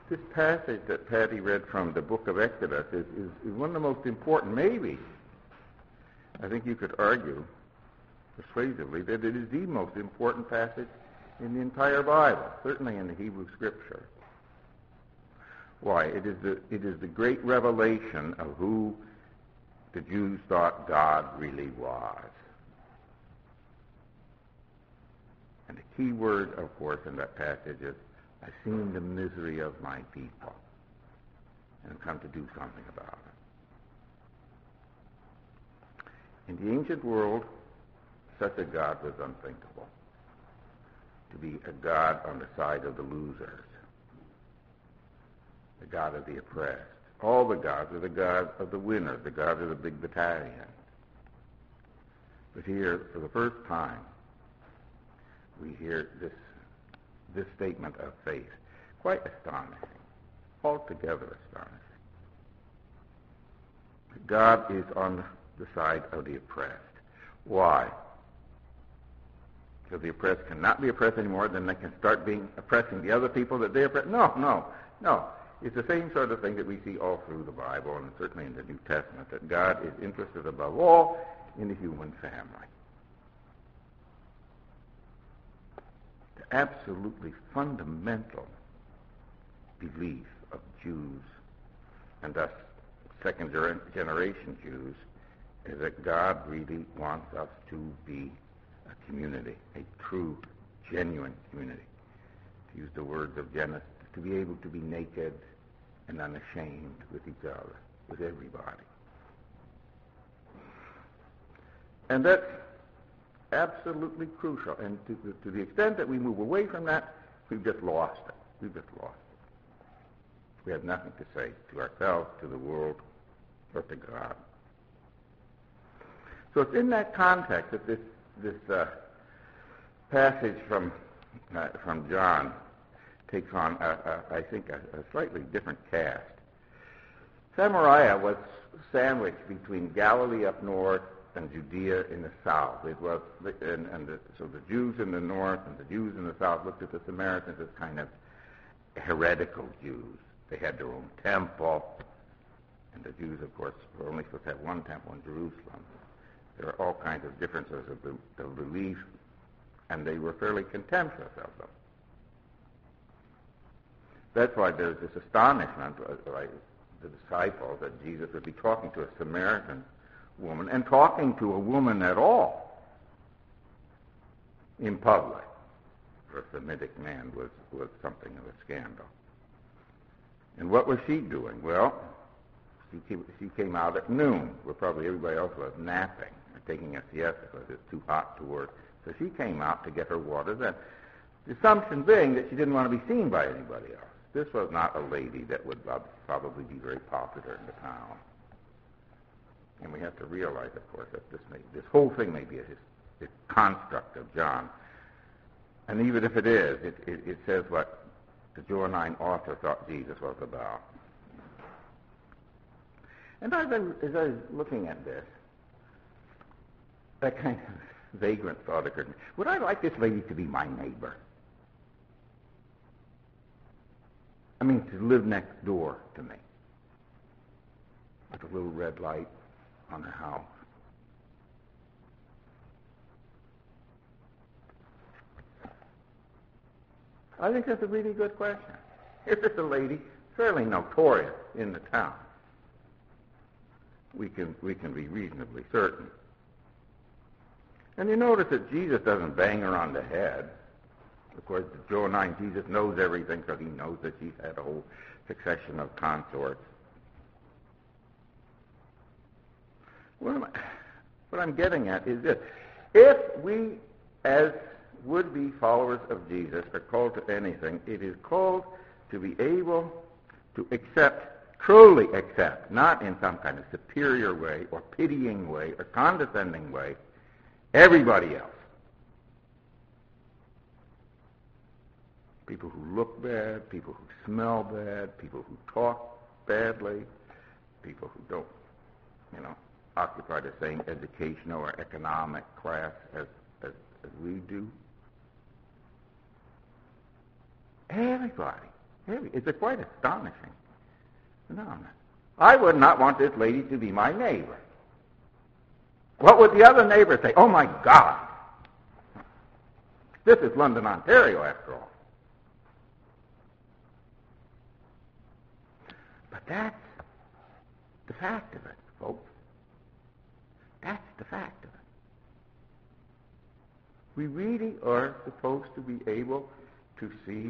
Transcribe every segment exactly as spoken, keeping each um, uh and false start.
This passage that Patty read from the book of Exodus is, is, is one of the most important, maybe, I think you could argue persuasively that it is the most important passage in the entire Bible, certainly in the Hebrew Scripture. Why? It is the, it is the great revelation of who the Jews thought God really was. And the key word, of course, in that passage is, I've seen the misery of my people and have come to do something about it. In the ancient world, such a God was unthinkable. To be a God on the side of the losers, the God of the oppressed. All the gods are the God of the winners, the God of the big battalion. But here, for the first time, we hear this this statement of faith. Quite astonishing. Altogether astonishing. God is on the side of the oppressed. Why? Because the oppressed cannot be oppressed anymore, then they can start being oppressing the other people that they oppress. No, no, no. It's the same sort of thing that we see all through the Bible and certainly in the New Testament, that God is interested above all in the human family. The absolutely fundamental belief of Jews, and thus second generation Jews, is that God really wants us to be a community, a true, genuine community. To use the words of Genesis, to be able to be naked and unashamed with each other, with everybody. And that's absolutely crucial. And to the, to the extent that we move away from that, we've just lost it. We've just lost it. We have nothing to say to ourselves, to the world, or to God. So it's in that context that this this uh, passage from uh, from John takes on, a, a, I think, a, a slightly different cast. Samaria was sandwiched between Galilee up north and Judea in the south. It was, and, and the, so the Jews in the north and the Jews in the south looked at the Samaritans as kind of heretical Jews. They had their own temple, and the Jews, of course, were only supposed to have one temple in Jerusalem. There are all kinds of differences of, of belief, and they were fairly contemptuous of them. That's why there's this astonishment by the disciples that Jesus would be talking to a Samaritan woman, and talking to a woman at all in public for a Semitic man was, was something of a scandal. And what was she doing? Well, she came, she came out at noon, where probably everybody else was napping or taking a siesta because it's too hot to work. So she came out to get her water then. The assumption being that she didn't want to be seen by anybody else. This was not a lady that would probably be very popular in the town. And we have to realize, of course, that this may, this whole thing may be a, a construct of John. And even if it is, it, it, it says what the Johannine author thought Jesus was about. And I've been, as I was looking at this, that kind of vagrant thought occurred to me. Would I like this lady to be my neighbor? I mean, to live next door to me, with a little red light on her house. I think that's a really good question. If it's a lady fairly notorious in the town, we can we can be reasonably certain. And you notice that Jesus doesn't bang her on the head. Of course, Johannine Jesus knows everything because he knows that she's had a whole succession of consorts. What, am I, what I'm getting at is this. If we, as would-be followers of Jesus, are called to anything, it is called to be able to accept, truly accept, not in some kind of superior way or pitying way or condescending way, everybody else. People who look bad, people who smell bad, people who talk badly, people who don't, you know, occupy the same educational or economic class as, as, as we do. Everybody. Heavy. It's a quite astonishing phenomenon. I would not want this lady to be my neighbor. What would the other neighbor say? Oh, my God. This is London, Ontario, after all. But that's the fact of it, folks. That's the fact of it. We really are supposed to be able to see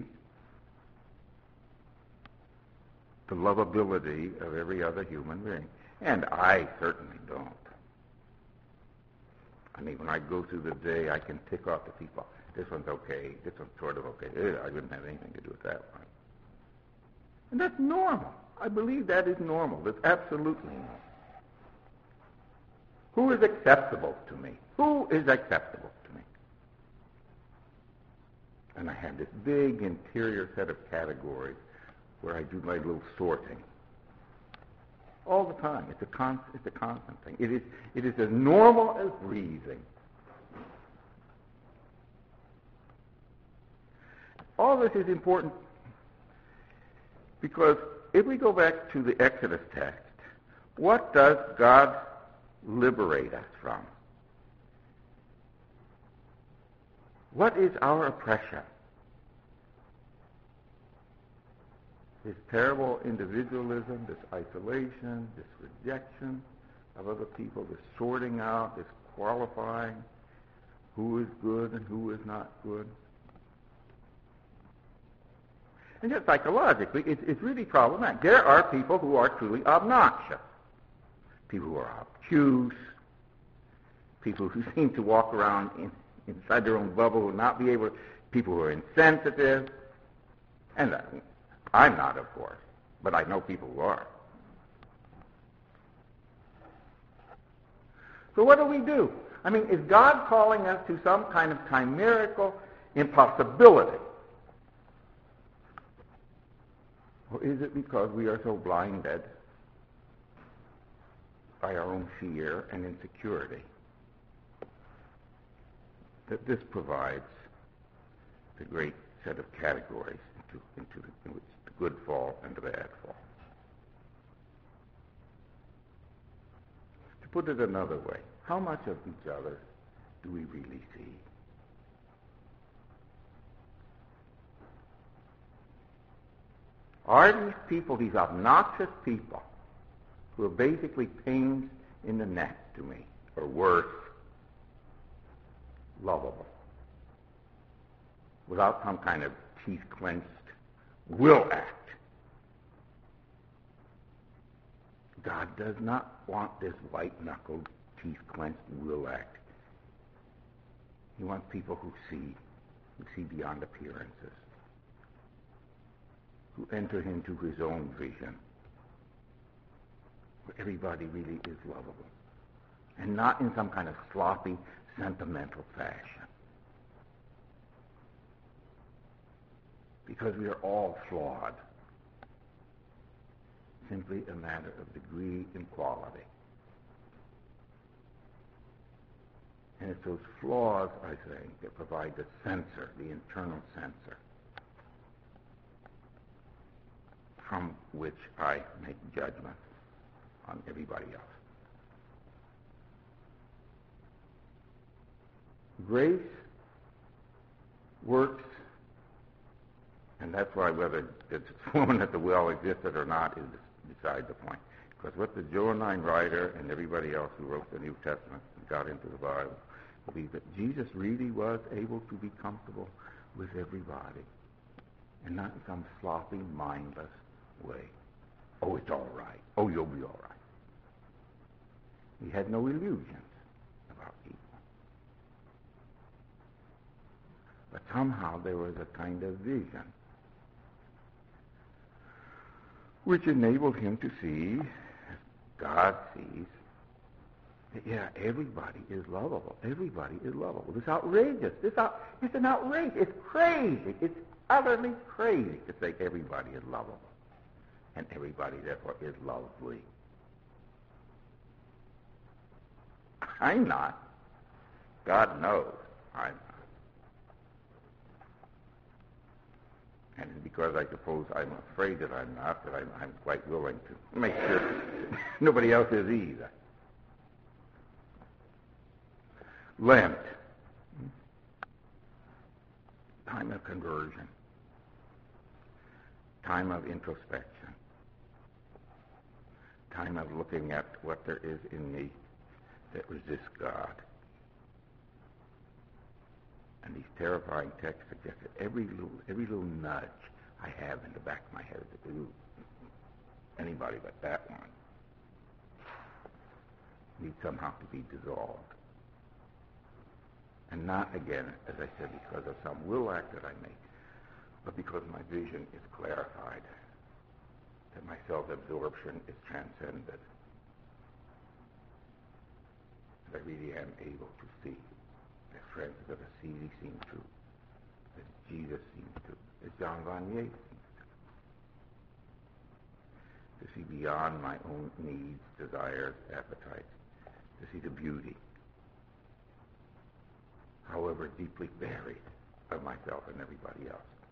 the lovability of every other human being. And I certainly don't. I mean, when I go through the day, I can tick off the people. This one's okay. This one's sort of okay. I wouldn't have anything to do with that one. And that's normal. I believe that is normal. That's absolutely normal. Who is acceptable to me? Who is acceptable to me? And I have this big interior set of categories where I do my little sorting. All the time. It's a constant, it's a constant thing. It is, it is as normal as breathing. All this is important because if we go back to the Exodus text, what does God liberate us from? What is our oppression? This terrible individualism, this isolation, this rejection of other people, this sorting out, this qualifying who is good and who is not good. And just psychologically, it's, it's really problematic. There are people who are truly obnoxious, people who are obtuse, people who seem to walk around in, inside their own bubble, who will not be able to, people who are insensitive, and uh, I'm not, of course, but I know people who are. So what do we do? I mean, is God calling us to some kind of chimerical impossibility? Or is it because we are so blinded by our own fear and insecurity that this provides the great set of categories into, into the, in which the good fall and the bad fall? To put it another way, how much of each other do we really see? Are these people, these obnoxious people, who are basically pains in the neck to me, or worse, lovable, without some kind of teeth-clenched will act? God does not want this white-knuckled, teeth-clenched will act. He wants people who see, who see beyond appearances, who enter into his own vision, where everybody really is lovable, and not in some kind of sloppy, sentimental fashion. Because we are all flawed. Simply a matter of degree and quality. And it's those flaws, I think, that provide the censor, the internal censor, from which I make judgments on everybody else. Grace works, and that's why whether this woman at the well existed or not is beside the point. Because what the Johannine writer and everybody else who wrote the New Testament and got into the Bible believed that Jesus really was able to be comfortable with everybody, and not in some sloppy, mindless way. Oh, it's all right. Oh, you'll be all right. He had no illusions about people. But somehow there was a kind of vision which enabled him to see, as God sees, that, yeah, everybody is lovable. Everybody is lovable. It's outrageous. It's, out, it's an outrage. It's crazy. It's utterly crazy to say everybody is lovable. And everybody, therefore, is lovely. I'm not. God knows I'm not. And because I suppose I'm afraid that I'm not, that I'm, I'm quite willing to make sure nobody else is either. Lent. Time of conversion. Time of introspection. Time of looking at what there is in me that resists God. And these terrifying texts suggest that every little, every little nudge I have in the back of my head is, ooh, anybody but that one, needs somehow to be dissolved. And not, again, as I said, because of some will act that I make, but because my vision is clarified, that my self-absorption is transcended, that I really am able to see. As Francis of Assisi seems to, as Jesus seems to, as John Vanier seems to. To see beyond my own needs, desires, appetites, to see the beauty, however deeply buried, of myself and everybody else.